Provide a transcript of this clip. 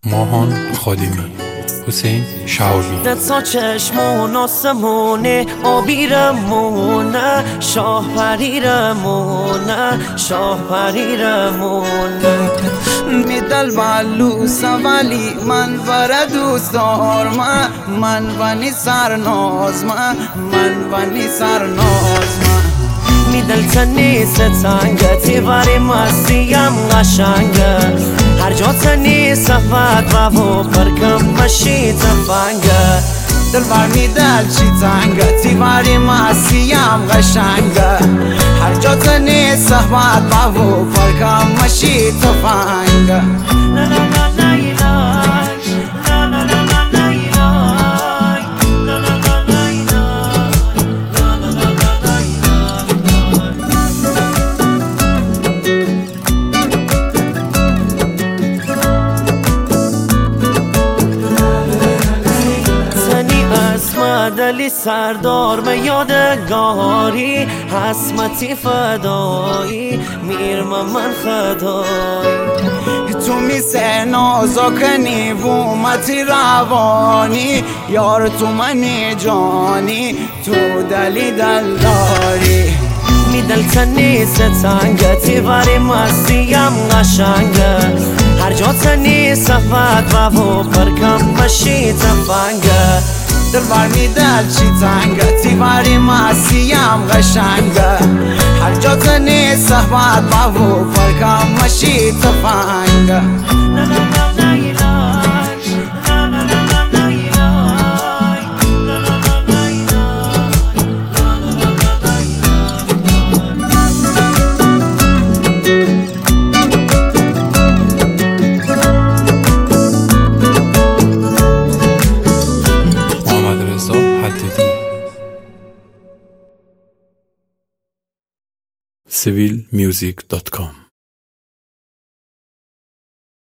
ماهان خادمی، حسین شهابی. تا چشمون آسمونه آبی رمونه، شاه پری رمونه، شاه پری رمونه. میدل معلوسه ولی من بر دوست دارم، من ونی سرناز من ونی سرناز میدل تنیست تنگتی وری مسیم قشنگه، هر جا تنیست فقط و پرکم مشی تفنگه. دل بر میدل چی تنگتی وری مسیم قشنگه، هر جا تنیست فقط و پرکم مشی تفنگه. دلی سردار به یادگاری، حسمتی فدایی میرم من خدایی. تو میسه نازا کنی بومتی روانی، یار تو منی جانی، تو دلی دلداری. میدل تنیست تنگتی وری مسیم قشنگه، هر جا تنیست فقط و پرکم مشی تفنگه. دل بر میدل چی تنگتی وری مسیم قشنگه، هر جا تنی صحبت با و پرکم مشی تفنگه. civilmusic.com